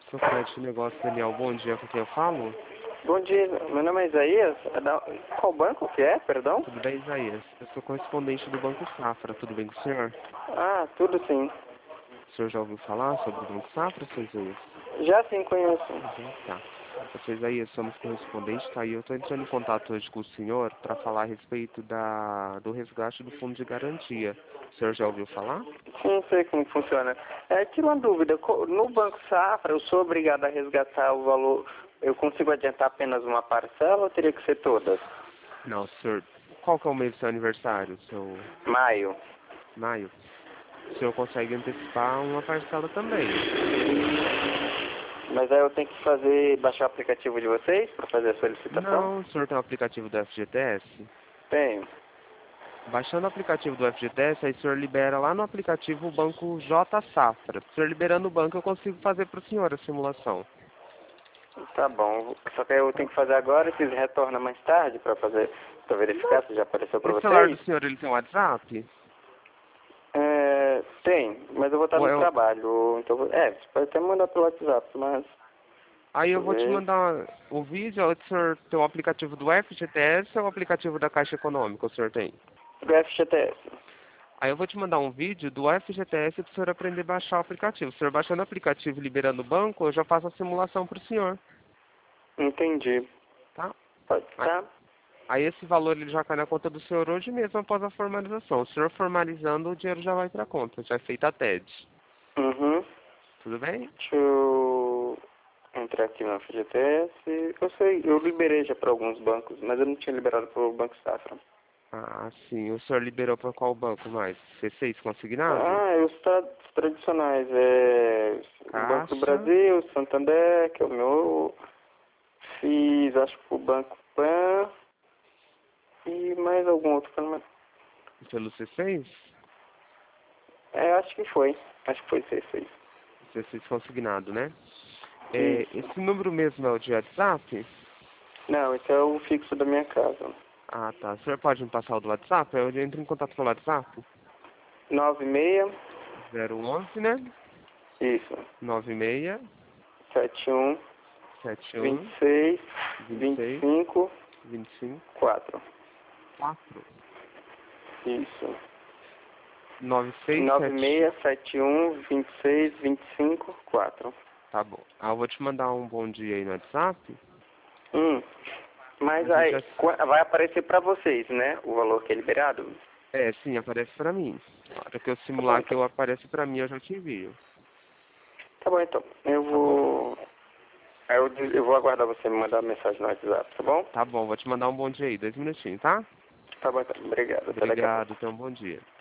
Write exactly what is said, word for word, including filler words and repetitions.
Sou Fred de Negócio, Daniel. Bom dia, com quem eu falo? Bom dia, meu nome é Isaías. É da- Qual banco que é, perdão? Tudo bem, Isaías? Eu sou correspondente do Banco Safra. Tudo bem com o senhor? Ah, tudo sim. O senhor já ouviu falar sobre o Banco Safra, seu Isaías? Já sim conheço. Uhum, tá. Seu Isaías, somos correspondentes, tá? E eu estou entrando em contato hoje com o senhor para falar a respeito da, do resgate do fundo de garantia. O senhor já ouviu falar? Não sei como funciona. É, tira uma dúvida. co- No Banco Safra, eu sou obrigado a resgatar o valor. Eu consigo adiantar apenas uma parcela ou teria que ser todas? Não, senhor. Qual que é o mês do seu aniversário, seu Maio. maio? O senhor consegue antecipar uma parcela também. Mas aí eu tenho que fazer, baixar o aplicativo de vocês para fazer a solicitação? Não, o senhor tem o aplicativo do F G T S? Tenho. Baixando o aplicativo do F G T S, aí o senhor libera lá no aplicativo o banco J Safra. O senhor liberando o banco, eu consigo fazer para o senhor a simulação. Tá bom. Só que eu tenho que fazer agora e vocês retornam mais tarde para fazer, para verificar se já apareceu para Esse celular do vocês? senhor, ele tem WhatsApp? É, tem, mas eu vou estar Ou no é o- trabalho. Então, vou- é, você pode até mandar pelo WhatsApp, mas... Aí eu Deixa eu vou te ver. mandar o vídeo, o senhor tem o aplicativo do F G T S ou o aplicativo da Caixa Econômica, o senhor tem? Do F G T S. Aí eu vou te mandar um vídeo do F G T S para o senhor aprender a baixar o aplicativo. O senhor baixando o aplicativo e liberando o banco, eu já faço a simulação para o senhor, Entendi. tá? Pode Aí tá? aí esse valor ele já cai na conta do senhor hoje mesmo após a formalização. O senhor formalizando, o dinheiro já vai para a conta, já é feita a T E D. Uhum. Tudo bem? Deixa eu entrar aqui no F G T S. Eu sei, eu liberei já para alguns bancos, mas eu não tinha liberado para o Banco Safra. Ah, sim. O senhor liberou para qual banco mais? C seis consignado? Ah, os, tra os tradicionais. É o Banco do Caixa, Brasil, Santander, que é o meu. Fiz, acho que o Banco Pan. E mais algum outro. que eu não- pelo C seis? É, acho que foi. Acho que foi C seis. C seis consignado, né? É, Isso. esse número mesmo é o de WhatsApp? Não, esse é o fixo da minha casa. Ah, tá. O senhor pode me passar o do WhatsApp? Eu entro em contato pelo WhatsApp. nove seis, zero onze, né? isso. nove seis, sete um, sete vinte um, e seis, vinte e vinte e seis, cinco, vinte e cinco, quatro. quatro. Isso. nove seis nove sete. seis, sete um, vinte e seis, vinte e cinco, quatro. Tá bom. Ah, eu vou te mandar um bom dia aí no WhatsApp. Hum. A Mas gente aí, já... qua- vai aparecer pra vocês, né? O valor que é liberado? É, sim, aparece pra mim. Na hora que eu Tá bom, simular que então. eu aparece pra mim, eu já te envio. Tá bom, então. Eu Tá bom? vou... aí Eu, eu vou aguardar você me mandar mensagem no WhatsApp, tá bom? Tá bom, vou te mandar um bom dia aí. Dois minutinhos, tá? Tá bom, então. Obrigado. Até daqui a pouco. Obrigado, tenha um bom dia.